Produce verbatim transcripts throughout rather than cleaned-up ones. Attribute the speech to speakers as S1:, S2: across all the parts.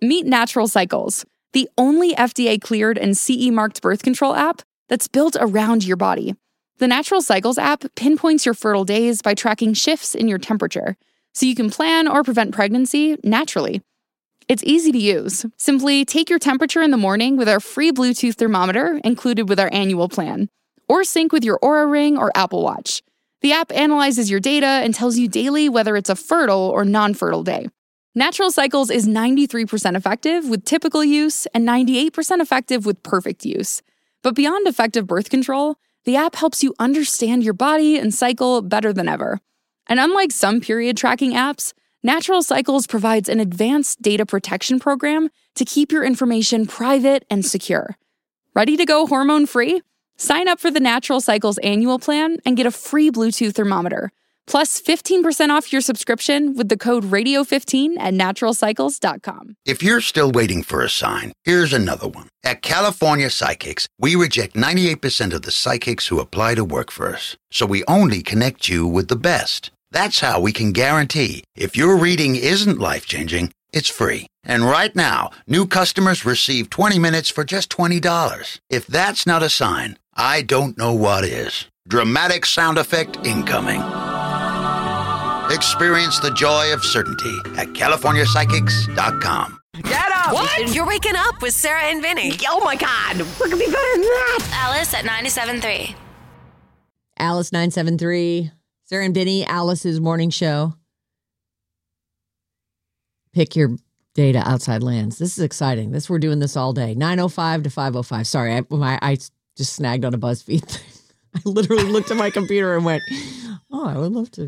S1: Meet Natural Cycles, the only F D A-cleared and C E-marked birth control app that's built around your body. The Natural Cycles app pinpoints your fertile days by tracking shifts in your temperature, so you can plan or prevent pregnancy naturally. It's easy to use. Simply take your temperature in the morning with our free Bluetooth thermometer included with our annual plan, or sync with your Oura Ring or Apple Watch. The app analyzes your data and tells you daily whether it's a fertile or non-fertile day. Natural Cycles is ninety-three percent effective with typical use and ninety-eight percent effective with perfect use. But beyond effective birth control, the app helps you understand your body and cycle better than ever. And unlike some period tracking apps, Natural Cycles provides an advanced data protection program to keep your information private and secure. Ready to go hormone-free? Sign up for the Natural Cycles annual plan and get a free Bluetooth thermometer, plus fifteen percent off your subscription with the code radio fifteen at natural cycles dot com.
S2: If you're still waiting for a sign, here's another one. At California Psychics, we reject ninety-eight percent of the psychics who apply to work for us. So we only connect you with the best. That's how we can guarantee if your reading isn't life-changing, it's free. And right now, new customers receive twenty minutes for just twenty dollars. If that's not a sign, I don't know what is. Dramatic sound effect incoming. Experience the joy of certainty at california psychics dot com.
S3: Get up!
S4: What? You're waking up with Sarah and Vinny.
S3: Oh my God, what could be better than that?
S5: Alice at ninety-seven point three.
S6: Alice nine seven three. Sarah and Vinny, Alice's morning show. Pick your data outside lands. This is exciting. This we're doing this all day. nine oh five to five oh five. Sorry, I, my, I just snagged on a BuzzFeed thing. I literally looked at my computer and went, oh, I would love to.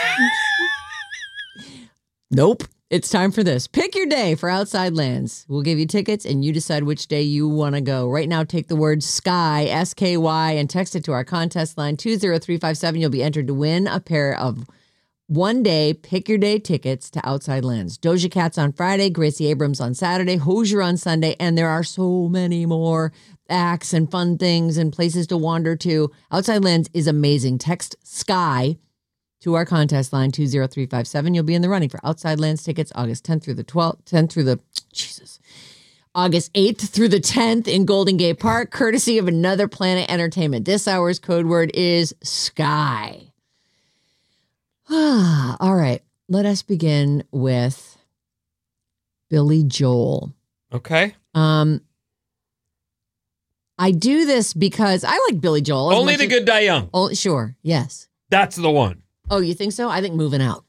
S6: Nope. It's time for this. Pick your day for Outside Lands. We'll give you tickets and you decide which day you want to go. Right now, take the word SKY, S K Y, and text it to our contest line two zero three five seven. You'll be entered to win a pair of one day Pick Your Day tickets to Outside Lands. Doja Cat's on Friday, Gracie Abrams on Saturday, Hozier on Sunday, and there are so many more acts and fun things and places to wander to. Outside Lands is amazing. Text SKY to our contest line two zero three five seven. You'll be in the running for Outside Lands tickets August tenth through the twelfth, tenth through the, Jesus, August eighth through the tenth in Golden Gate Park, courtesy of Another Planet Entertainment. This hour's code word is SKY. All right, let us begin with Billy Joel.
S7: Okay.
S6: Um, I do this because I like Billy Joel.
S7: Only the Good Die Young.
S6: Oh, sure, yes.
S7: That's the one.
S6: Oh, you think so? I think Moving Out.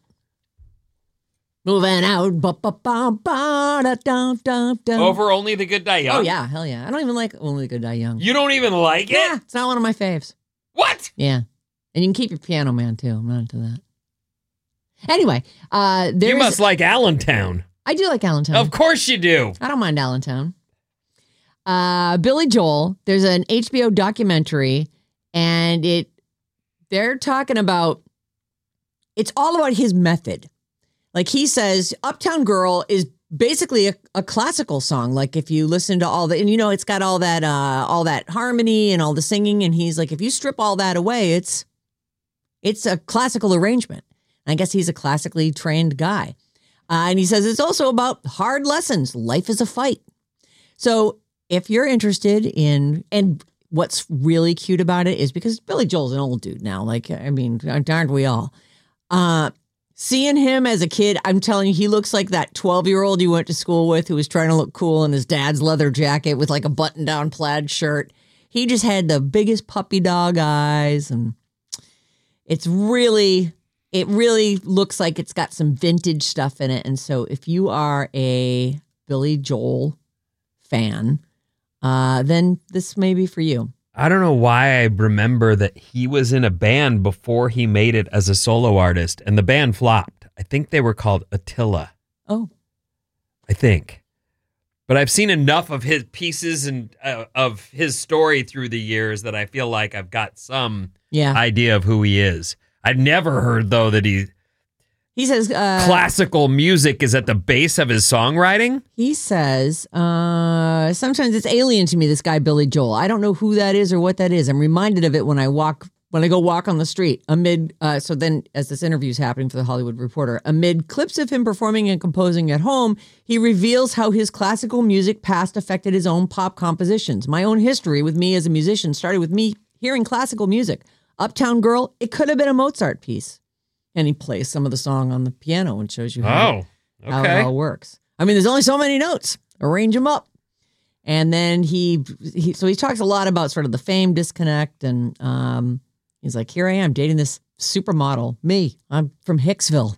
S6: Moving Out. Ba, ba, ba, ba, da, da, da, da.
S7: Over Only the Good Die Young?
S6: Oh, yeah. Hell yeah. I don't even like Only the Good Die Young.
S7: You don't even like it?
S6: Yeah. It's not one of my faves.
S7: What?
S6: Yeah. And you can keep your Piano Man, too. I'm not into that. Anyway. uh,
S7: You must like Allentown.
S6: I do like Allentown.
S7: Of course you do.
S6: I don't mind Allentown. Uh, Billy Joel. There's an H B O documentary, and it they're talking about, it's all about his method. Like he says, Uptown Girl is basically a, a classical song. Like if you listen to all the, and you know, it's got all that, uh, all that harmony and all the singing. And he's like, if you strip all that away, it's, it's a classical arrangement. And I guess he's a classically trained guy. Uh, and he says, it's also about hard lessons. Life is a fight. So if you're interested in, and what's really cute about it is because Billy Joel's an old dude now. Like, I mean, aren't we all? Uh, seeing him as a kid, I'm telling you, he looks like that twelve-year-old you went to school with who was trying to look cool in his dad's leather jacket with like a button-down plaid shirt. He just had the biggest puppy dog eyes, and it's really, it really looks like it's got some vintage stuff in it. And so if you are a Billy Joel fan, uh, then this may be for you.
S7: I don't know why I remember that he was in a band before he made it as a solo artist, and the band flopped. I think they were called Attila.
S6: Oh.
S7: I think. But I've seen enough of his pieces and uh, of his story through the years that I feel like I've got some
S6: yeah.
S7: idea of who he is. I've never heard, though, that he...
S6: He says... Uh,
S7: classical music is at the base of his songwriting?
S6: He says, uh, sometimes it's alien to me, this guy Billy Joel. I don't know who that is or what that is. I'm reminded of it when I walk when I go walk on the street amid, uh, so then as this interview is happening for the Hollywood Reporter, amid clips of him performing and composing at home, he reveals how his classical music past affected his own pop compositions. My own history with me as a musician started with me hearing classical music. Uptown Girl, it could have been a Mozart piece. And he plays some of the song on the piano and shows you how,
S7: Oh, okay.
S6: how it all works. I mean, there's only so many notes. Arrange them up. And then he, he so he talks a lot about sort of the fame disconnect, and um, he's like, here I am dating this supermodel, me. I'm from Hicksville.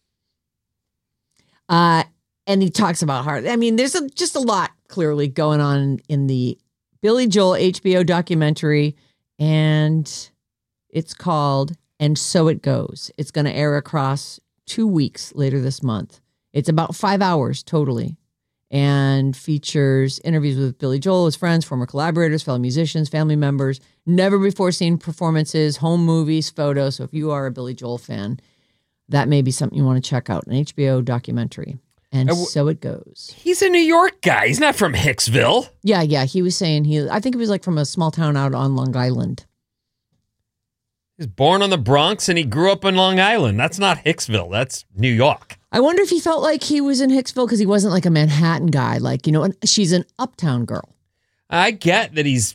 S6: Uh, and he talks about heart. I mean, there's a, just a lot clearly going on in the Billy Joel H B O documentary, and it's called And So It Goes. It's going to air across two weeks later this month. It's about five hours totally, and features interviews with Billy Joel, his friends, former collaborators, fellow musicians, family members, never before seen performances, home movies, photos. So if you are a Billy Joel fan, that may be something you want to check out, an H B O documentary. And
S7: w-
S6: so it goes.
S7: He's a New York guy. He's not from Hicksville.
S6: Yeah, yeah. He was saying he, I think he was like from a small town out on Long Island.
S7: He's born on the Bronx and he grew up in Long Island. That's not Hicksville. That's New York.
S6: I wonder if he felt like he was in Hicksville because he wasn't like a Manhattan guy. Like, you know, and she's an uptown girl.
S7: I get that he's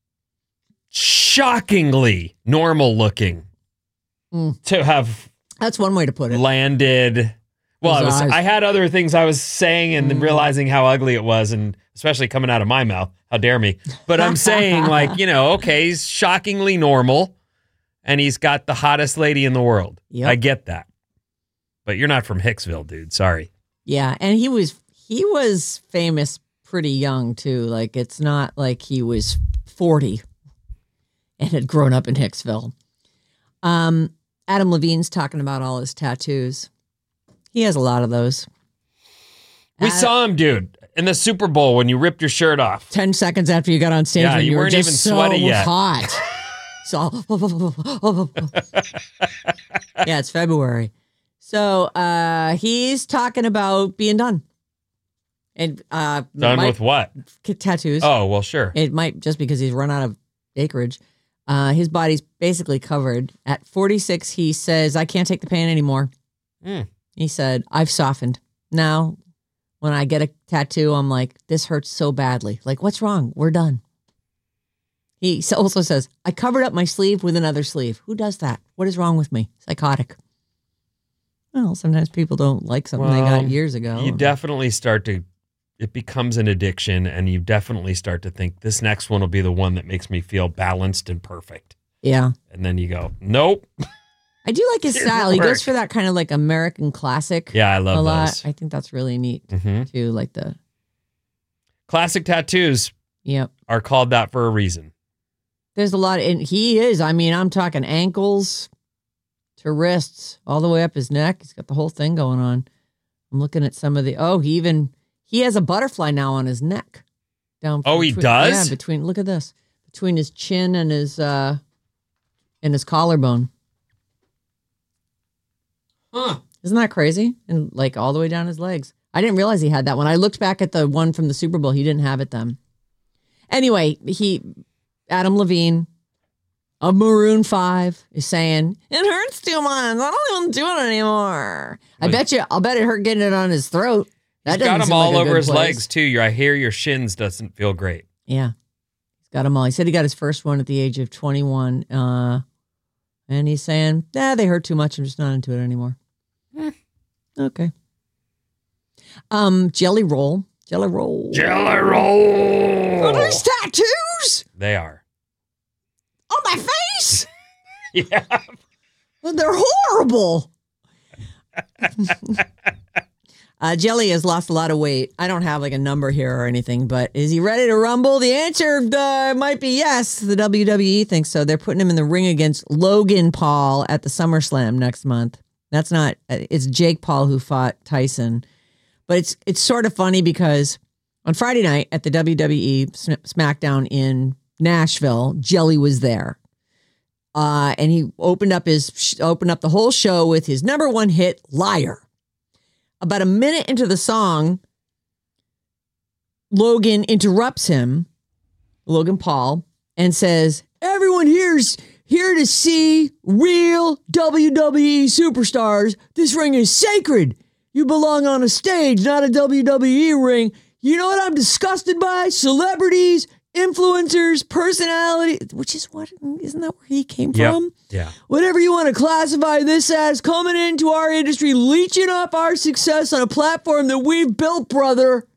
S7: shockingly normal looking
S6: Mm.
S7: to have
S6: That's one way to put it.
S7: landed. Well, I
S6: His
S7: was
S6: eyes.
S7: I had other things I was saying and then realizing how ugly it was, and especially coming out of my mouth. How dare me? But I'm saying, like, you know, okay, he's shockingly normal and he's got the hottest lady in the world.
S6: Yep.
S7: I get that. But you're not from Hicksville, dude. Sorry.
S6: Yeah, and he was he was famous pretty young too. Like, it's not like he was forty and had grown up in Hicksville. Um, Adam Levine's talking about all his tattoos. He has a lot of those.
S7: We
S6: Uh,
S7: saw him, dude, in the Super Bowl when you ripped your shirt off.
S6: Ten seconds after you got on stage,
S7: Yeah,
S6: when
S7: you
S6: you, were
S7: weren't
S6: just
S7: even
S6: so
S7: sweaty yet.
S6: hot. So, yeah, it's February. So uh, he's talking about being done. And uh,
S7: Done
S6: might-
S7: with what?
S6: tattoos.
S7: Oh, well, sure.
S6: It might just because he's run out of acreage. Uh, his body's basically covered. At forty-six, he says, I can't take the pain anymore.
S7: Mm.
S6: He said, I've softened. Now, when I get a tattoo, I'm like, this hurts so badly. Like, what's wrong? We're done. He also says, I covered up my sleeve with another sleeve. Who does that? What is wrong with me? Psychotic. Well, sometimes people don't like something they
S7: Well,
S6: got years ago.
S7: You definitely start to, it becomes an addiction, and you definitely start to think this next one will be the one that makes me feel balanced and perfect.
S6: Yeah.
S7: And then you go, nope.
S6: I do like his
S7: Didn't
S6: style. He
S7: work.
S6: goes for that kind of like American classic.
S7: Yeah, I love
S6: a lot.
S7: those.
S6: I think that's really neat
S7: hmm
S6: too. Like the,
S7: Classic tattoos
S6: yep.
S7: are called that for a reason.
S6: There's a lot, and he is. I mean, I'm talking ankles to wrists, all the way up his neck. He's got the whole thing going on. I'm looking at some of the. Oh, he even he has a butterfly now on his neck. Down.
S7: Oh, he
S6: between-
S7: does?
S6: Yeah, between. Look at this. Between his chin and his uh, and his collarbone.
S7: Huh.
S6: Isn't that crazy? And like all the way down his legs. I didn't realize he had that one. I looked back at the one from the Super Bowl. He didn't have it then. Anyway, he, Adam Levine of Maroon five is saying, it hurts too much. I don't even do it anymore. I
S7: Well,
S6: bet you, I'll bet it hurt getting it on his throat. That
S7: He's got
S6: doesn't
S7: them
S6: seem like
S7: all
S6: a
S7: over
S6: good
S7: his
S6: place.
S7: legs, too. Your, I hear your shins doesn't feel great.
S6: Yeah. He's got them all. He said he got his first one at the age of twenty-one. Uh, and he's saying, nah, they hurt too much. I'm just not into it anymore.
S7: Eh.
S6: Okay. Um, Jelly Roll. Jelly Roll.
S7: Jelly roll.
S6: Are these tattoos
S7: They are.
S6: on my face?
S7: Yeah.
S6: Well, they're horrible. uh, Jelly has lost a lot of weight. I don't have like a number here or anything, but is he ready to rumble? The answer uh, might be yes. The W W E thinks so. They're putting him in the ring against Logan Paul at the SummerSlam next month. That's not, it's Jake Paul who fought Tyson. But it's it's sort of funny because on Friday night at the W W E SmackDown in Nashville, Jelly was there. Uh, and he opened up his opened up the whole show with his number one hit, Liar. About a minute into the song, Logan interrupts him, Logan Paul, and says, everyone here's here to see real W W E superstars. This ring is sacred. You belong on a stage, not a W W E ring. You know what I'm disgusted by? Celebrities, influencers, personality, which is what, isn't that where he came
S7: Yep.
S6: from?
S7: Yeah.
S6: Whatever you want to classify this as, coming into our industry, leeching off our success on a platform that we've built, brother.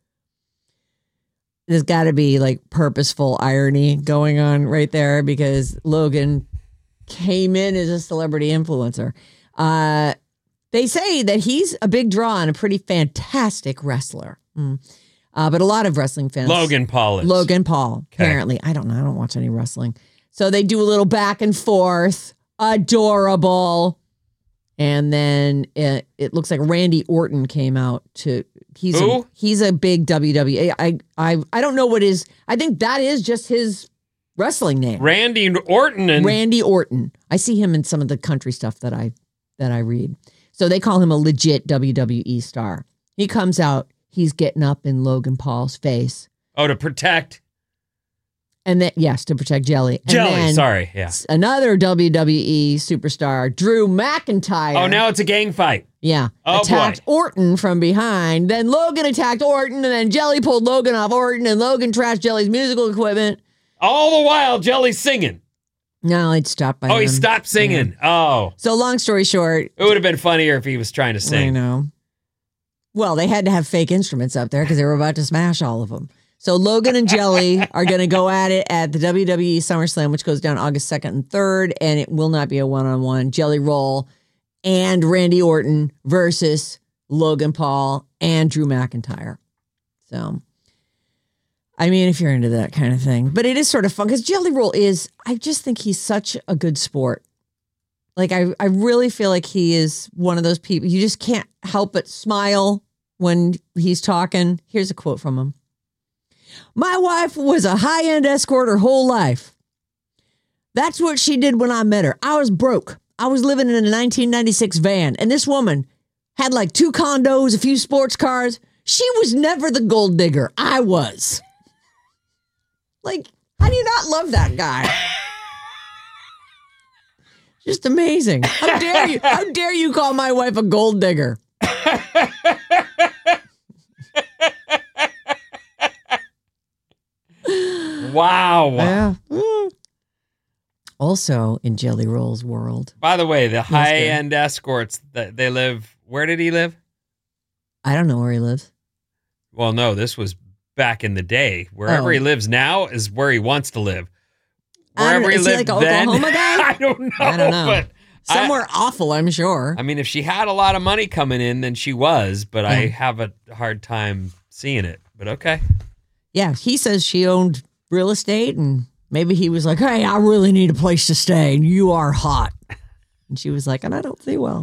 S6: There's got to be like purposeful irony going on right there because Logan came in as a celebrity influencer. Uh, they say that he's a big draw and a pretty fantastic wrestler. Mm. Uh, but a lot of wrestling fans.
S7: Logan Paul is.
S6: Logan Paul,
S7: Okay.
S6: apparently. I don't know. I don't watch any wrestling. So they do a little back and forth. Adorable. And then it, it looks like Randy Orton came out to. He's
S7: Who?
S6: A, he's a big W W E. I, I, I don't know what his. I think that is just his wrestling name.
S7: Randy Orton and
S6: Randy Orton. I see him in some of the country stuff that I that I read. So they call him a legit W W E star. He comes out. He's getting up in Logan Paul's face.
S7: oh, to protect
S6: And then, yes, to protect Jelly. And
S7: Jelly.
S6: then
S7: Sorry, yeah.
S6: Another W W E superstar, Drew McIntyre.
S7: Oh, now it's a gang fight.
S6: Yeah.
S7: Oh,
S6: attacked
S7: boy.
S6: Orton from behind. Then Logan attacked Orton, and then Jelly pulled Logan off Orton, and Logan trashed Jelly's musical equipment.
S7: All the while, Jelly's singing.
S6: No, it stopped by
S7: Oh, he
S6: then.
S7: stopped singing. Oh,
S6: So long story short,
S7: it would have been funnier if he was trying to
S6: I
S7: sing.
S6: know. Well, they had to have fake instruments up there because they were about to smash all of them. So Logan and Jelly are going to go at it at the W W E SummerSlam, which goes down August second and third, and it will not be a one-on-one. Jelly Roll and Randy Orton versus Logan Paul and Drew McIntyre. So, I mean, if you're into that kind of thing. But it is sort of fun because Jelly Roll is, I just think he's such a good sport. Like, I, I really feel like he is one of those people. You just can't help but smile when he's talking. Here's a quote from him. My wife was a high-end escort her whole life. That's what she did when I met her. I was broke. I was living in a nineteen ninety-six van, and this woman had like two condos, a few sports cars. She was never the gold digger. I was. Like, how do you not love that guy? Just amazing. How dare you? How dare you call my wife a gold digger?
S7: Wow.
S6: Yeah. Mm. Also in Jelly Roll's world,
S7: By the way, the
S6: good.
S7: high-end escorts, that they live, where did he live?
S6: I don't know where he lives.
S7: Well, no, this was back in the day. Wherever
S6: Oh.
S7: he lives now is where he wants to live.
S6: I don't
S7: Wherever
S6: know.
S7: he
S6: Is he
S7: lived
S6: like an
S7: then,
S6: Oklahoma guy?
S7: I don't know.
S6: I don't know.
S7: But I-
S6: Somewhere awful, I'm sure.
S7: I mean, if she had a lot of money coming in, then she was, but I
S6: Yeah.
S7: have a hard time seeing it. But okay.
S6: Yeah, he says she owned real estate, and maybe he was like, hey, I really need a place to stay, and you are hot. And she was like, and I don't see well.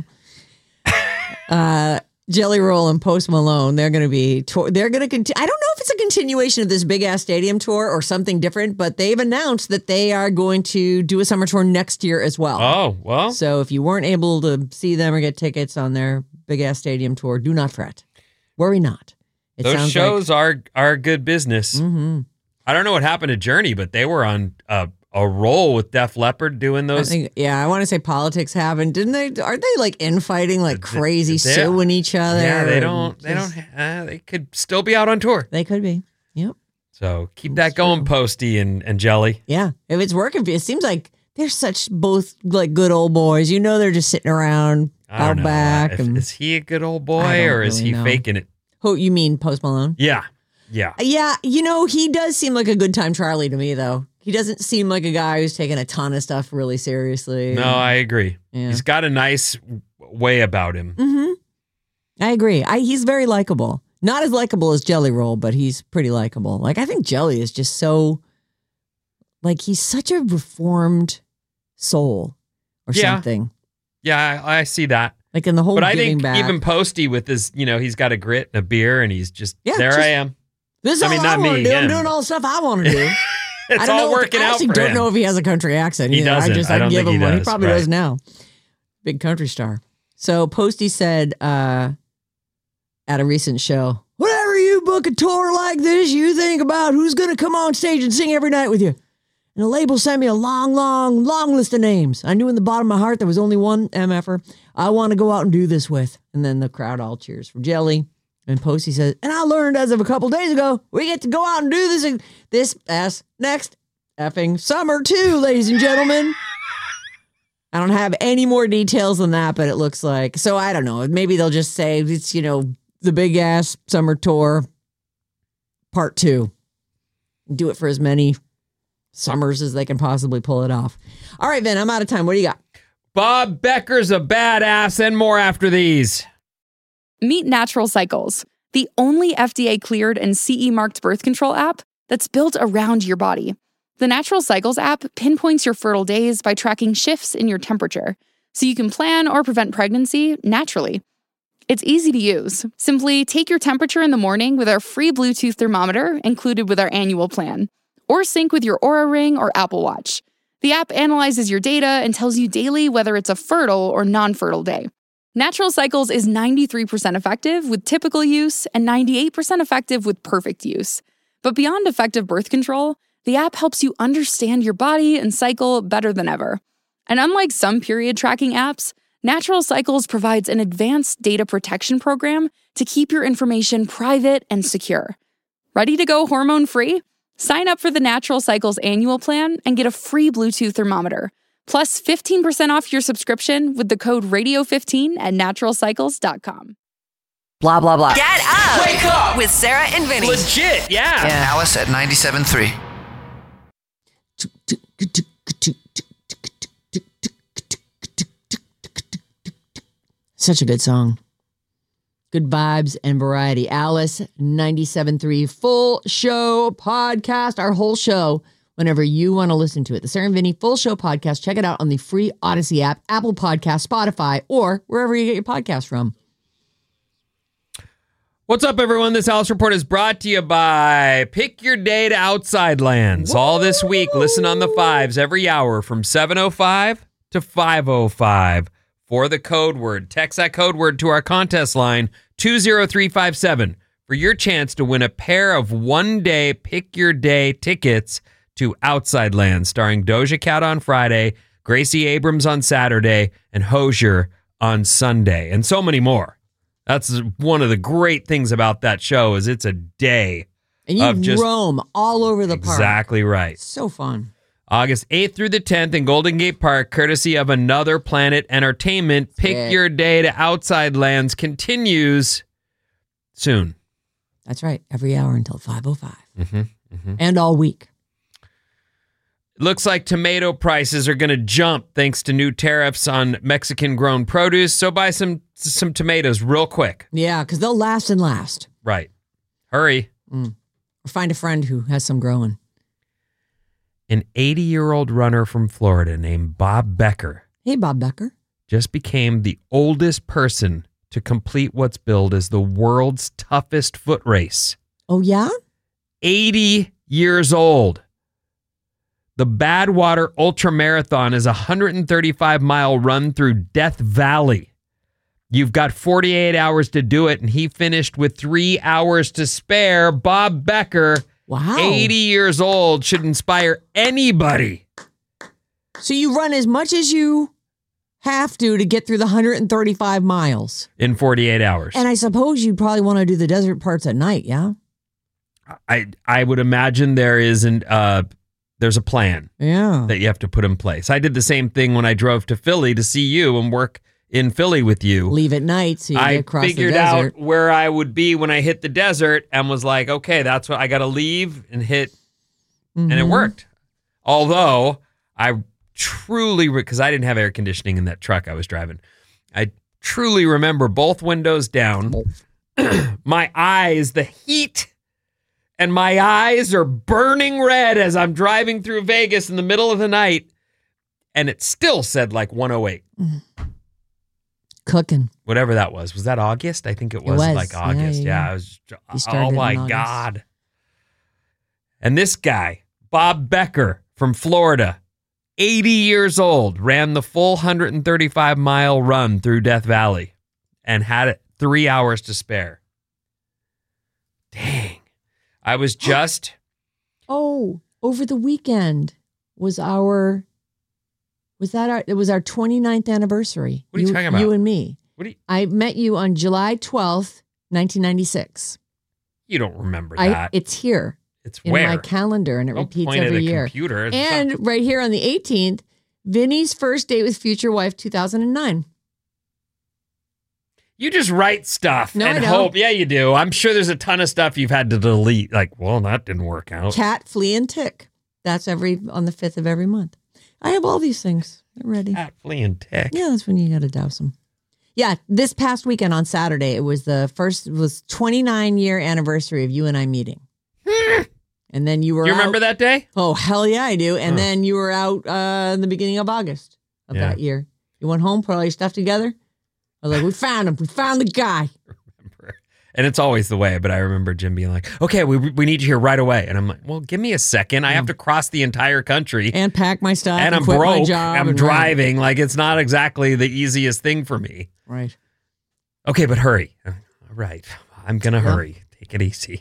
S6: Uh, Jelly Roll and Post Malone, they're going to be, tour- they're going to, conti- I don't know if it's a continuation of this big ass stadium tour or something different, but they've announced that they are going to do a summer tour next year as well.
S7: Oh, well.
S6: So if you weren't able to see them or get tickets on their big ass stadium tour, do not fret. Worry not. It
S7: Those
S6: sounds
S7: shows are are good business.
S6: Like, mm-hmm.
S7: I don't know what happened to Journey, but they were on a, a roll with Def Leppard doing
S6: I
S7: those.
S6: think, yeah, I want to say politics haven't, didn't they? Aren't they like infighting like crazy,
S7: They-
S6: suing each other?
S7: yeah, they
S6: and
S7: don't. They
S6: just-
S7: don't. Uh, they could still be out on tour.
S6: They could be. Yep.
S7: So keep that going, Posty and, and Jelly.
S6: Yeah. If it's working for you, it seems like they're such both like good old boys. You know, they're just sitting around
S7: I don't
S6: out
S7: know.
S6: back.
S7: If-
S6: and,
S7: is he a good old
S6: I
S7: boy
S6: don't
S7: or is
S6: really
S7: he
S6: know.
S7: faking it?
S6: who you mean Post Malone?
S7: Yeah. Yeah.
S6: Yeah. You know, he does seem like a good time Charlie to me, though. He doesn't seem like a guy who's taking a ton of stuff really seriously.
S7: No, I agree.
S6: Yeah.
S7: He's got a nice way about him.
S6: Mm-hmm. I agree. I, he's very likable. Not as likable as Jelly Roll, but he's pretty likable. Like, I think Jelly is just so, like, he's such a reformed soul or
S7: Yeah.
S6: something.
S7: Yeah, I, I see that.
S6: Like in the whole
S7: But I
S6: giving
S7: think
S6: back.
S7: even Posty with his, you know, he's got a grit and a beer and he's just,
S6: Yeah,
S7: there
S6: just-
S7: I am.
S6: this is
S7: I
S6: all
S7: mean,
S6: I
S7: not
S6: want to
S7: me,
S6: do. I'm
S7: him.
S6: doing all the stuff I want to do.
S7: It's
S6: I don't
S7: all
S6: know if-
S7: working
S6: I
S7: out
S6: actually
S7: for
S6: don't
S7: him.
S6: know if he has a country accent.
S7: He
S6: either.
S7: doesn't.
S6: I just
S7: I
S6: I
S7: don't
S6: give
S7: think
S6: him
S7: he
S6: one. He
S7: does,
S6: probably
S7: right.
S6: does now. Big country star. So Posty said uh, at a recent show, whenever you book a tour like this, you think about who's going to come on stage and sing every night with you. And the label sent me a long, long, long list of names. I knew in the bottom of my heart there was only one M F R I want to go out and do this with. And then the crowd all cheers for Jelly. And Posey says, and I learned as of a couple days ago, we get to go out and do this this ass next effing summer too, ladies and gentlemen. I don't have any more details than that, but it looks like. So I don't know. Maybe they'll just say it's, you know, the big ass summer tour part two. Do it for as many summers as they can possibly pull it off. All right, Vin, I'm out of time. What do you got?
S7: Bob Becker's a badass, and more after these.
S1: Meet Natural Cycles, the only F D A-cleared and C E marked birth control app that's built around your body. The Natural Cycles app pinpoints your fertile days by tracking shifts in your temperature, so you can plan or prevent pregnancy naturally. It's easy to use. Simply take your temperature in the morning with our free Bluetooth thermometer included with our annual plan, or sync with your Oura Ring or Apple Watch. The app analyzes your data and tells you daily whether it's a fertile or non-fertile day. Natural Cycles is ninety-three percent effective with typical use and ninety-eight percent effective with perfect use. But beyond effective birth control, the app helps you understand your body and cycle better than ever. And unlike some period tracking apps, Natural Cycles provides an advanced data protection program to keep your information private and secure. Ready to go hormone-free? Sign up for the Natural Cycles annual plan and get a free Bluetooth thermometer, plus fifteen percent off your subscription with the code radio fifteen at natural cycles dot com.
S4: Blah, blah, blah. Get up! Wake up! With Sarah and Vinny.
S7: Legit, yeah.
S4: Yeah.
S8: Alice at ninety-seven point three.
S6: Such a good song. Good vibes and variety. Alice, ninety-seven point three full show podcast, our whole show, whenever you want to listen to it. The Sarah and Vinny full show podcast. Check it out on the free Odyssey app, Apple Podcast, Spotify, or wherever you get your podcast from.
S7: What's up, everyone? This Alice Report is brought to you by Pick Your Day to Outside Lands. Woo! All this week, listen on the fives every hour from seven oh five to five oh five for the code word. Text that code word to our contest line, two zero three five seven, for your chance to win a pair of one-day Pick Your Day tickets to Outside Lands, starring Doja Cat on Friday, Gracie Abrams on Saturday, and Hozier on Sunday, and so many more. That's one of the great things about that show is it's a day
S6: and you
S7: of just
S6: roam all over the park.
S7: Exactly right.
S6: So fun.
S7: August eighth through the tenth in Golden Gate Park, courtesy of Another Planet Entertainment. Pick
S6: Yeah.
S7: Your Day to Outside Lands continues soon.
S6: That's right. Every hour until five oh five.
S7: Mm-hmm, mm-hmm.
S6: And all week.
S7: Looks like tomato prices are going to jump thanks to new tariffs on Mexican-grown produce. So buy some some tomatoes real quick.
S6: Yeah, because they'll last and last.
S7: Right. Hurry.
S6: Mm. Or find a friend who has some growing.
S7: An eighty-year-old runner from Florida named Bob Becker
S6: Hey, Bob Becker.
S7: just became the oldest person to complete what's billed as the world's toughest foot race.
S6: Oh, yeah?
S7: eighty years old. The Badwater Ultra Marathon is a one hundred thirty-five mile run through Death Valley. You've got forty-eight hours to do it, and he finished with three hours to spare. Bob Becker,
S6: Wow.
S7: eighty years old, should inspire anybody.
S6: So you run as much as you have to to get through the one hundred thirty-five miles.
S7: In forty-eight hours.
S6: And I suppose you'd probably want to do the desert parts at night, yeah?
S7: I I would imagine there isn't uh there's a plan
S6: Yeah.
S7: that you have to put in place. I did the same thing when I drove to Philly to see you and work in Philly with you.
S6: Leave at night so you
S7: I
S6: get across
S7: figured
S6: the desert.
S7: out where I would be when I hit the desert and was like, okay, that's what I got to leave and hit.
S6: Mm-hmm.
S7: And it worked. Although I truly, because I didn't have air conditioning in that truck I was driving, I truly remember both windows down, my eyes, the heat, and my eyes are burning red as I'm driving through Vegas in the middle of the night. And it still said like one oh eight.
S6: Cooking.
S7: Whatever that was. Was that August? I think it was,
S6: was.
S7: like
S6: Yeah,
S7: August. Yeah,
S6: yeah.
S7: I was.
S6: You started
S7: Oh
S6: in
S7: my
S6: August.
S7: God. And this guy, Bob Becker from Florida, eighty years old, ran the full one hundred thirty-five mile run through Death Valley and had it three hours to spare. Dang. I was just.
S6: Oh, over the weekend. was our, was that our, it was our twenty-ninth anniversary.
S7: What are you, you talking about?
S6: You and me.
S7: What are you?
S6: I met you on July twelfth, nineteen ninety-six.
S7: You don't remember
S6: I,
S7: that.
S6: It's here.
S7: It's
S6: in
S7: where?
S6: my calendar, and it
S7: Don't
S6: repeats
S7: point
S6: every
S7: at a
S6: year.
S7: Computer. It's
S6: And
S7: not-
S6: right here on the eighteenth, Vinny's first date with future wife, two thousand nine.
S7: You just write stuff
S6: No,
S7: and
S6: I don't.
S7: hope. Yeah, you do. I'm sure there's a ton of stuff you've had to delete. Like, well, that didn't work out.
S6: Cat, flea, and tick. That's every on the fifth of every month. I have all these things. They're ready.
S7: Cat, flea, and tick.
S6: Yeah, that's when you got to douse them. Yeah, this past weekend on Saturday, it was the first, it was twenty-nine year anniversary of you and I meeting. And then you were
S7: You remember
S6: out,
S7: that day?
S6: Oh, hell yeah, I do. And
S7: Huh.
S6: then you were out uh, in the beginning of August of
S7: Yeah.
S6: that year. You went home, put all your stuff together. I was like, we found him. We found the guy.
S7: And it's always the way, but I remember Jim being like, okay, we we need you here right away. And I'm like, well, give me a second. I have to cross the entire country.
S6: And pack my stuff.
S7: And I'm
S6: quit my
S7: broke.
S6: job
S7: I'm
S6: and
S7: driving. Like, it's not exactly the easiest thing for me.
S6: Right.
S7: Okay, but hurry. All right. I'm going to
S6: Yeah.
S7: hurry. Take it easy.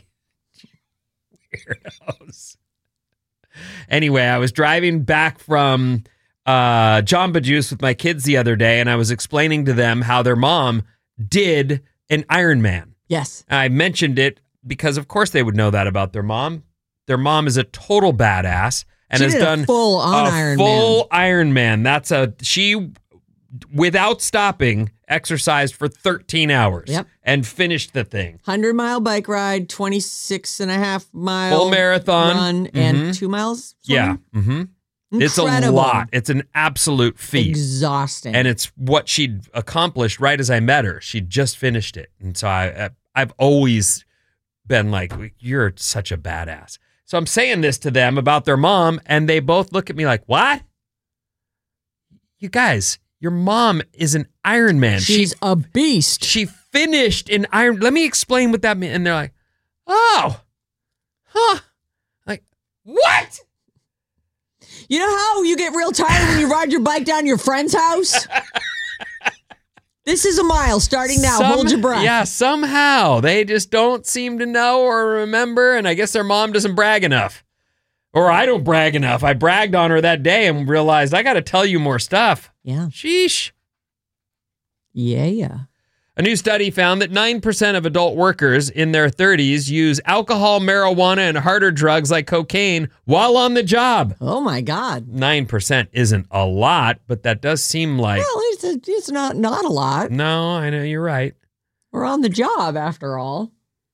S7: Weirdos. Anyway, I was driving back from uh, Jamba Juice with my kids the other day, and I was explaining to them how their mom did an Ironman.
S6: Yes.
S7: I mentioned it because, of course, they would know that about their mom. Their mom is a total badass and
S6: She
S7: has
S6: did a
S7: done
S6: full-on
S7: a
S6: Ironman.
S7: full Ironman. That's a she, without stopping, exercised for thirteen hours.
S6: Yep.
S7: And finished the thing.
S6: one hundred mile bike ride, twenty-six and a half mile
S7: Full marathon.
S6: run, and
S7: Mhm.
S6: two miles
S7: Yeah.
S6: swimming?
S7: Mm-hmm. It's a
S6: Incredible.
S7: lot. It's an absolute feat.
S6: Exhausting.
S7: And it's what she'd accomplished right as I met her. She'd just finished it. And so I, I've always been like, you're such a badass. So I'm saying this to them about their mom, and they both look at me like, what? You guys, your mom is an Ironman.
S6: She's
S7: she,
S6: a beast.
S7: She finished in Iron. Let me explain what that means. And they're like, oh, huh. Like, what?
S6: You know how you get real tired when you ride your bike down your friend's house? This is a mile starting now.
S7: Some-
S6: Hold your breath.
S7: Yeah, somehow they just don't seem to know or remember, and I guess their mom doesn't brag enough. Or I don't brag enough. I bragged on her that day and realized I got to tell you more stuff.
S6: Yeah.
S7: Sheesh.
S6: Yeah, yeah.
S7: A new study found that nine percent of adult workers in their thirties use alcohol, marijuana, and harder drugs like cocaine while on the job.
S6: Oh, my God.
S7: nine percent isn't a lot, but that does seem like...
S6: Well, it's, a, it's not, not a lot.
S7: No, I know, you're right.
S6: We're on the job, after all.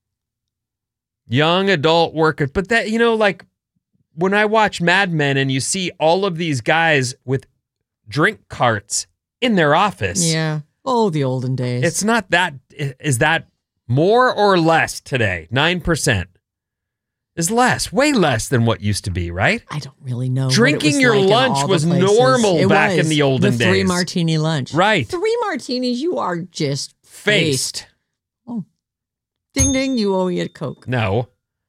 S7: Young adult workers. But that, you know, like when I watch Mad Men and you see all of these guys with drink carts in their office.
S6: Yeah. Oh, the olden days.
S7: It's not that, is that more or less today? nine percent is less, way less than what used to be, right?
S6: I don't really know.
S7: Drinking your lunch was normal back in the olden
S6: the three
S7: days.
S6: martini lunch.
S7: Right.
S6: Three martinis, you are just
S7: Faced.
S6: Oh. Ding, ding, you owe me a Coke.
S7: No.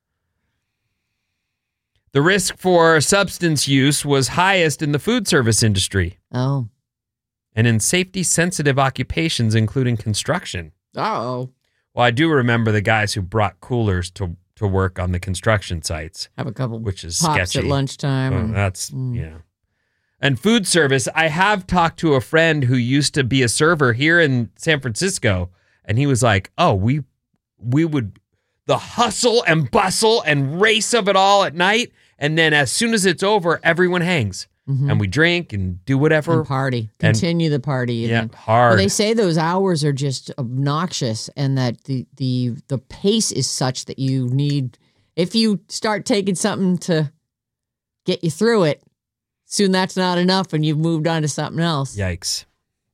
S7: The risk for substance use was highest in the food service industry
S6: Oh.
S7: and in safety-sensitive occupations, including construction.
S6: Uh-oh.
S7: Well, I do remember the guys who brought coolers to, to work on the construction sites,
S6: Have a couple
S7: which is
S6: pops
S7: sketchy.
S6: at lunchtime.
S7: Well,
S6: and-
S7: that's,
S6: Mm.
S7: yeah. And food service, I have talked to a friend who used to be a server here in San Francisco, and he was like, oh, we we would, the hustle and bustle and race of it all at night, and then as soon as it's over, everyone hangs,
S6: Mhm.
S7: and we drink and do whatever.
S6: And party.
S7: And-
S6: Continue the party.
S7: Yeah,
S6: even.
S7: hard.
S6: Well, they say those hours are just obnoxious, and that the the the pace is such that you need, if you start taking something to get you through it, soon that's not enough, and you've moved on to something else.
S7: Yikes.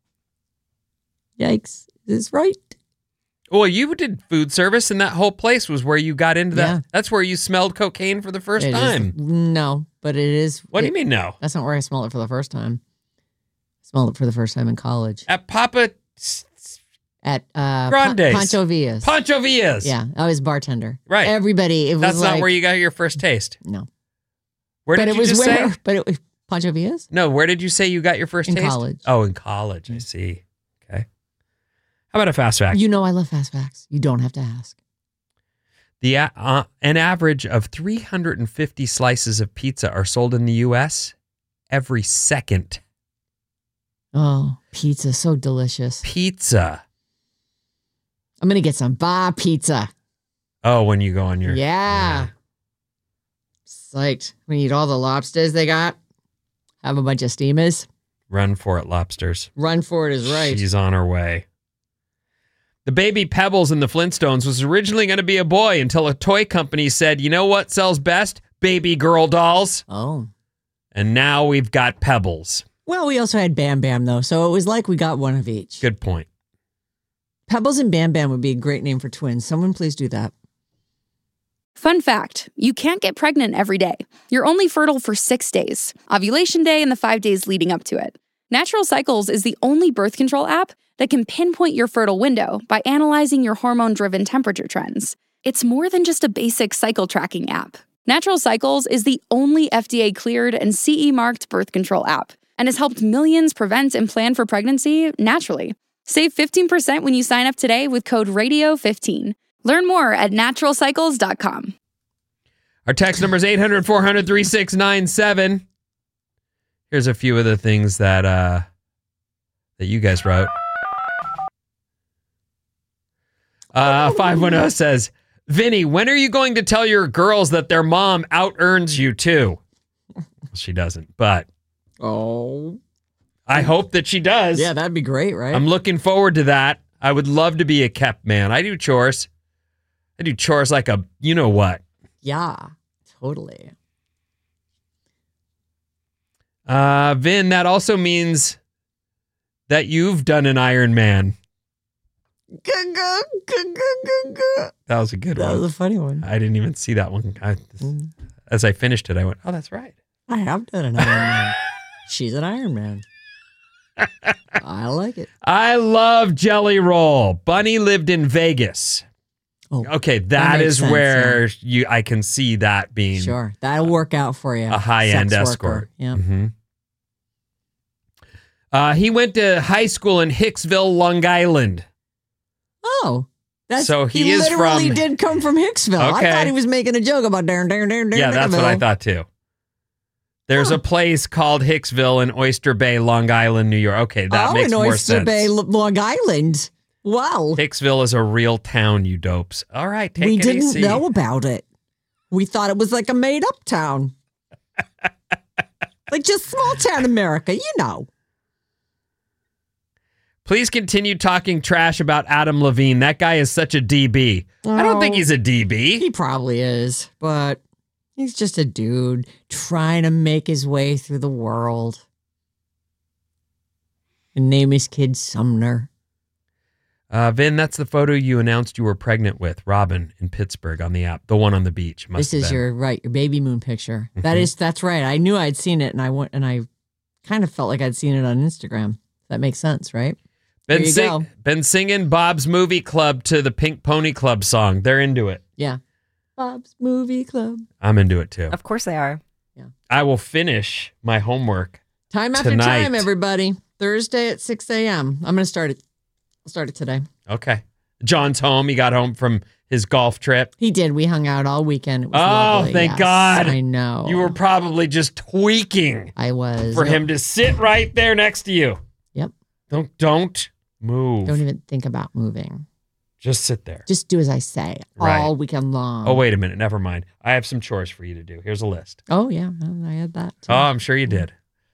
S6: Yikes! Is this right?
S7: Well, you did food service, and that whole place was where you got into that.
S6: Yeah.
S7: That's where you smelled cocaine for the first
S6: It is-
S7: time.
S6: no, but it is.
S7: What do
S6: it-
S7: you mean, no?
S6: That's not where I smelled it for the first time. I smelled it for the first time in college
S7: At Papa
S6: at uh,
S7: Grande's.
S6: Pa- Pancho Villa's.
S7: Pancho Villa's.
S6: Yeah, I was bartender.
S7: Right.
S6: Everybody. It was
S7: That's
S6: like,
S7: not where you got your first taste.
S6: No.
S7: Where
S6: but
S7: did
S6: it
S7: you
S6: was
S7: just
S6: where.
S7: say?
S6: But it was Pancho Villa's.
S7: No, where did you say you got your first
S6: In
S7: taste?
S6: college.
S7: Oh, in college. I see. Okay. How about a fast fact?
S6: You know I love fast facts. You don't have to ask.
S7: The uh, an average of three hundred fifty slices of pizza are sold in the U S every second.
S6: Oh, pizza, so delicious.
S7: Pizza.
S6: I'm going to get some bar pizza.
S7: Oh, when you go on your...
S6: Yeah. Psyched. We eat all the lobsters they got. Have a bunch of steamers.
S7: Run for it, lobsters.
S6: Run for it is right.
S7: She's on her way. The baby Pebbles in the Flintstones was originally going to be a boy until a toy company said, you know what sells best? Baby girl dolls.
S6: Oh.
S7: And now we've got Pebbles.
S6: Well, we also had Bam Bam, though, so it was like we got one of each.
S7: Good point.
S6: Pebbles and Bam Bam would be a great name for twins. Someone please do that.
S1: Fun fact, you can't get pregnant every day. You're only fertile for six days, ovulation day and the five days leading up to it. Natural Cycles is the only birth control app that can pinpoint your fertile window by analyzing your hormone-driven temperature trends. It's more than just a basic cycle tracking app. Natural Cycles is the only F D A-cleared and C E-marked birth control app and has helped millions prevent and plan for pregnancy naturally. Save fifteen percent when you sign up today with code radio fifteen. Learn more at natural cycles dot com.
S7: Our text number is eight hundred, four hundred, thirty-six ninety-seven. Here's a few of the things that uh, that you guys wrote. Uh, five one zero says, Vinny, when are you going to tell your girls that their mom out-earns you too? She doesn't, but
S6: Oh.
S7: I hope that she does.
S6: Yeah, that'd be great, right?
S7: I'm looking forward to that. I would love to be a kept man. I do chores. I do chores like a you-know-what.
S6: Yeah, totally.
S7: Uh, Vin, that also means that you've done an Iron Man. That was a good
S6: That
S7: one.
S6: was a funny one.
S7: I didn't even see that one. I, as I finished it, I went, oh, that's right.
S6: I have done an Iron Man. She's an Iron Man. I like it.
S7: I love Jelly Roll. Bunny lived in Vegas.
S6: Oh,
S7: Okay, that,
S6: that
S7: is
S6: makes sense,
S7: where you I can see that being
S6: sure. That'll work out for you.
S7: a high-end
S6: Sex
S7: escort.
S6: worker. Yeah.
S7: hmm Uh, he went to high school in Hicksville, Long Island.
S6: Oh. That's,
S7: So he
S6: he
S7: is
S6: literally
S7: from-
S6: did come from Hicksville.
S7: Okay.
S6: I thought he was making a joke about darn, darn, darn, darn.
S7: Yeah, that's what I
S6: Darnville.
S7: thought too. There's
S6: Huh.
S7: a place called Hicksville in Oyster Bay, Long Island, New York. Okay, that
S6: oh,
S7: makes
S6: in
S7: more
S6: Oyster
S7: sense.
S6: Bay, L- Long Island. Wow.
S7: Hicksville is a real town, you dopes. All right, take
S6: we
S7: it
S6: didn't
S7: easy.
S6: know about it. We thought it was like a made up town. Like just small town America, you know.
S7: Please continue talking trash about Adam Levine. That guy is such a D B. I don't think
S6: Oh.
S7: he's a D B.
S6: He probably is, but he's just a dude trying to make his way through the world. And name his kid Sumner.
S7: Uh, Vin, that's the photo you announced you were pregnant with, Robin, in Pittsburgh on the app. The one on the beach. Must
S6: This
S7: have
S6: is
S7: been.
S6: your right, your baby moon picture. That
S7: Mhm.
S6: is, that's right. I knew I'd seen it, and I went and I kind of felt like I'd seen it on Instagram. That makes sense, right?
S7: Been,
S6: There you
S7: sing-
S6: go.
S7: been singing Bob's Movie Club to the Pink Pony Club song. They're into it.
S6: Yeah. Bob's Movie Club.
S7: I'm into it too.
S4: Of course they are.
S7: I will finish my homework.
S6: Time after
S7: Tonight.
S6: time, everybody. Thursday at six a.m. I'm going to start it. I'll start it today.
S7: Okay. John's home. He got home from his golf trip.
S6: He did. We hung out all weekend. It was
S7: Oh,
S6: lovely.
S7: thank
S6: Yes,
S7: God.
S6: I know.
S7: You were probably just tweaking
S6: I was.
S7: for
S6: Nope.
S7: him to sit right there next to you.
S6: Yep.
S7: Don't don't move.
S6: Don't even think about moving.
S7: Just sit there.
S6: Just do as I say
S7: Right.
S6: all weekend long.
S7: Oh, wait a minute. Never mind. I have some chores for you to do. Here's a list.
S6: Oh, yeah. well, I had that. Too.
S7: Oh, I'm sure you did.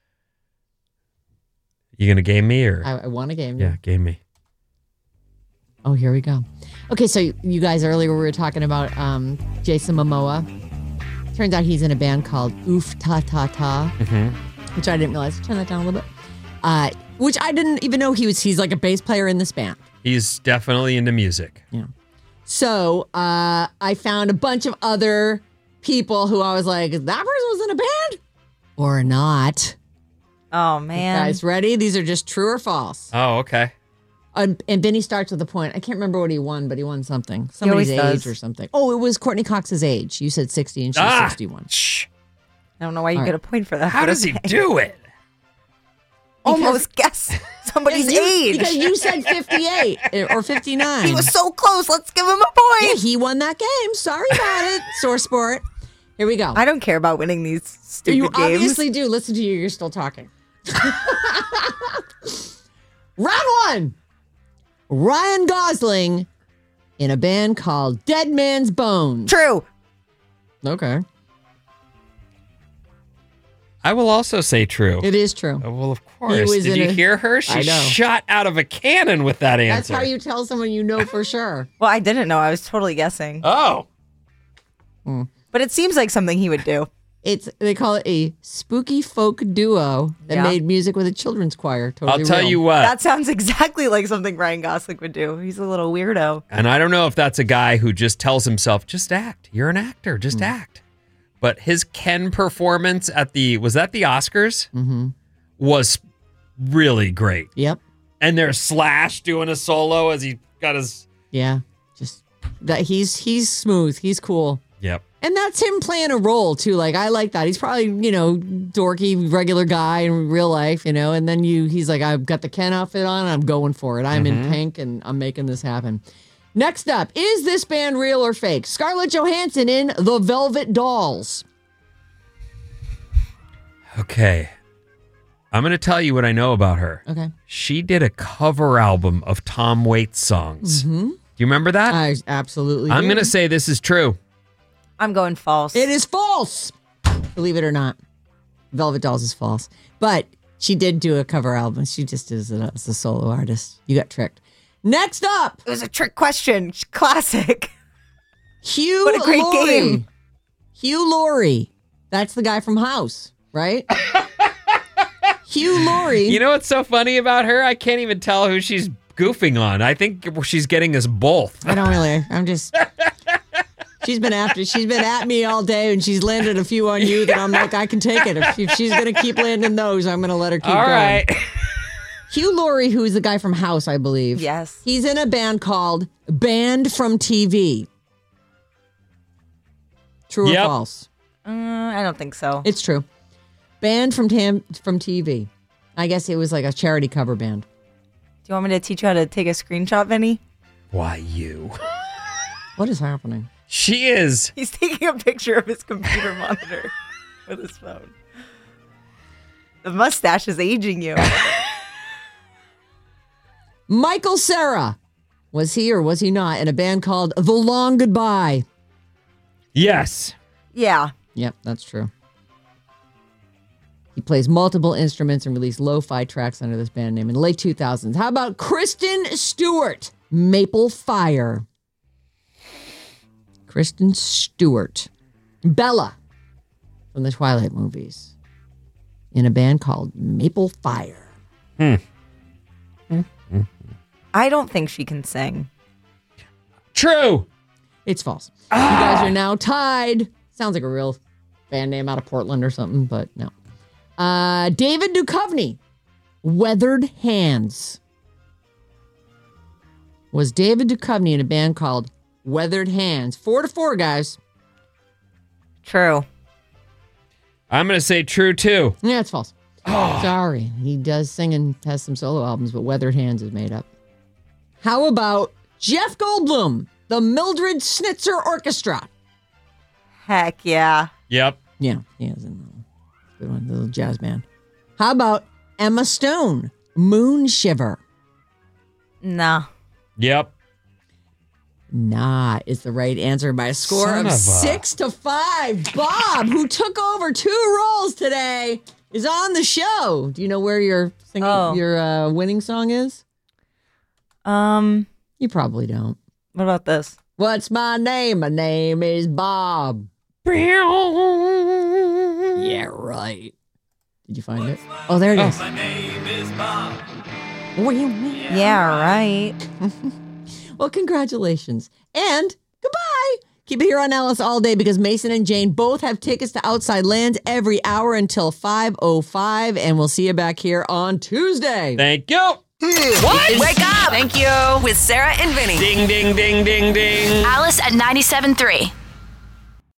S7: You gonna game me or?
S6: I, I won a game.
S7: Yeah, game me.
S6: Oh, here we go. Okay, so you guys earlier we were talking about um, Jason Momoa. Turns out he's in a band called Oof Ta Ta Ta,
S7: Mhm.
S6: which I didn't realize. Turn that down a little bit. Uh, which I didn't even know he was. He's like a bass player in this band.
S7: He's definitely into music.
S6: Yeah. So uh, I found a bunch of other people who I was like, that person was in a band or not.
S4: Oh, man.
S6: Guys, ready? These are just true or false.
S7: Oh, okay.
S6: Um, and Benny starts with a point. I can't remember what he won, but he won something. Somebody's age
S4: always does.
S6: or something. Oh, it was Courtney Cox's age. You said sixty and she's
S7: Ah,
S6: sixty-one.
S7: shh.
S4: I don't know why you
S6: All
S4: get
S6: right.
S4: a point for that.
S7: How
S4: but
S7: does he
S4: okay.
S7: do it?
S4: Almost guess somebody's
S6: You-
S4: age.
S6: Because you said fifty-eight or fifty-nine.
S4: He was so close. Let's give him a
S6: Yeah,
S4: point.
S6: he won that game. Sorry about it, Sore Sport. Here we go.
S8: I don't care about winning these stupid
S6: you
S8: games.
S6: obviously do. Listen to you. You're still talking. Round one. Ryan Gosling in a band called Dead Man's Bones.
S8: True.
S6: Okay.
S7: I will also say true.
S6: It is true.
S7: Oh, well, of
S6: He
S7: course.
S6: was
S7: Did
S6: in
S7: you
S6: a-
S7: hear her?
S6: I
S7: She
S6: know.
S7: shot out of a cannon with that
S6: That's
S7: answer.
S6: how you tell someone you know for sure.
S8: Well, I didn't know. I was totally guessing.
S7: Oh.
S8: But it seems like something he would do.
S6: It's they call it a spooky folk duo that
S8: Yeah.
S6: made music with a children's choir. Totally
S7: I'll tell
S6: real.
S7: you what.
S8: That sounds exactly like something Ryan Gosling would do. He's a little weirdo.
S7: And I don't know if that's a guy who just tells himself, just act. You're an actor. Just act. But his Ken performance at the, was that the Oscars?
S6: Mm-hmm.
S7: Was really great.
S6: Yep.
S7: And there's Slash doing a solo as he got his.
S6: Yeah. Just that he's he's smooth. He's cool.
S7: Yep.
S6: And that's him playing a role too. Like I like that. He's probably, you know, dorky, regular guy in real life, you know, and then you he's like, I've got the Ken outfit on, I'm going for it. I'm in pink and I'm making this happen. Next up, is this band real or fake? Scarlett Johansson in The Velvet Dolls.
S7: Okay. I'm going to tell you what I know about her.
S6: Okay.
S7: She did a cover album of Tom Waits songs.
S6: Mm-hmm.
S7: Do you remember that?
S6: I absolutely
S7: I'm
S6: do.
S7: going to say this is true.
S8: I'm going false.
S6: It is false. Believe it or not. Velvet Dolls is false. But she did do a cover album. She just is a, as a solo artist. You got tricked. Next up,
S8: It was a trick question. Classic.
S6: Hugh
S8: What a great
S6: Laurie.
S8: game.
S6: Hugh Laurie. That's the guy from House, right? Hugh Laurie.
S7: You know what's so funny about her? I can't even tell who she's goofing on. I think she's getting us both.
S6: I don't really. I'm just. She's been after. She's been at me all day, and she's landed a few on you that I'm like, I can take it. If, if she's gonna keep landing those, I'm gonna let her keep
S7: All
S6: going.
S7: right.
S6: Hugh Laurie, who's the guy from House, I believe.
S8: Yes.
S6: He's in a band called Banned from T V. True
S7: Yep.
S6: or false?
S8: Uh, I don't think so.
S6: It's true. Banned from tam- from T V. I guess it was like a charity cover band.
S8: Do you want me to teach you how to take a screenshot, Vinny?
S7: Why you?
S6: What is happening?
S7: She is.
S8: He's taking a picture of his computer monitor with his phone. The mustache is aging you.
S6: Michael Cera. Was he or was he not in a band called The Long Goodbye?
S7: Yes.
S8: Yeah.
S6: Yep, that's true. He plays multiple instruments and released lo-fi tracks under this band name in the late two thousands. How about Kristen Stewart? Maple Fire. Kristen Stewart. Bella from the Twilight movies in a band called Maple Fire.
S8: I don't think she can sing.
S7: True.
S6: It's false. You guys are now tied. Sounds like a real band name out of Portland or something, but no. Uh, David Duchovny, Weathered Hands. Was David Duchovny in a band called Weathered Hands? Four to four, guys.
S8: True.
S7: I'm going to say true too.
S6: Yeah, it's false. Sorry. He does sing and has some solo albums, but Weathered Hands is made up. How about Jeff Goldblum, the Mildred Schnitzer Orchestra?
S8: Heck yeah.
S7: Yep.
S6: Yeah, he is in the good one, the little jazz band. How about Emma Stone, Moon Shiver?
S8: Nah.
S7: Yep.
S6: Nah is the right answer by a score
S7: Son
S6: of,
S7: of a-
S6: six to five. Bob, who took over two roles today, is on the show. Do you know where your singing,
S8: Oh.
S6: your uh, winning song is?
S8: Um,
S6: You probably don't.
S8: what about this?
S6: What's my name? My name is Bob. Yeah, right. Did you find it? Oh, there it is. My name is Bob.
S8: Yeah, right.
S6: Well, congratulations. And goodbye. Keep it here on Alice all day because Mason and Jane both have tickets to Outside Lands every hour until five oh five. And we'll see you back here on Tuesday.
S7: Thank you.
S4: What? Wake up! Thank you. With Sarah and Vinny.
S7: Ding, ding, ding, ding, ding.
S5: Alice at ninety-seven point three.